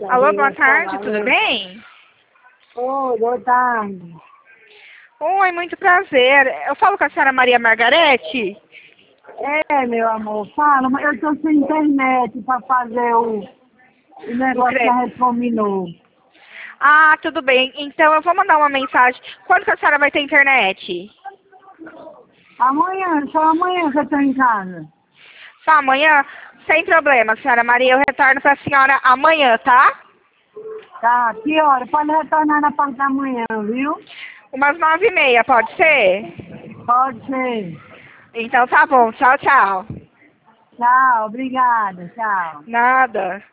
Alô, boa tarde, tudo bem? Oi, boa tarde. Oi, muito prazer. Eu falo com a senhora Maria Margarete? É, meu amor, fala, mas eu tô sem internet para fazer o negócio que a gente combinou. Ah, tudo bem. Então eu vou mandar uma mensagem. Quando que a senhora vai ter internet? Amanhã, só amanhã que eu tô em casa. Só amanhã? Sem problema, senhora Maria. Eu retorno para a senhora amanhã, tá? Tá, que hora? Pode retornar na parte da manhã, viu? Umas 9h30, pode ser? Pode ser. Então tá bom. Tchau, tchau. Tchau, obrigada, tchau. Nada.